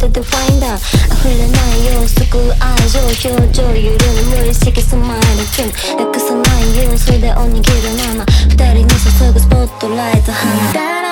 手でファインダー溢れないよ救う愛情表情揺れる無意識スマイルキュン訳さないよ袖を握るまま二人に注ぐスポットライト花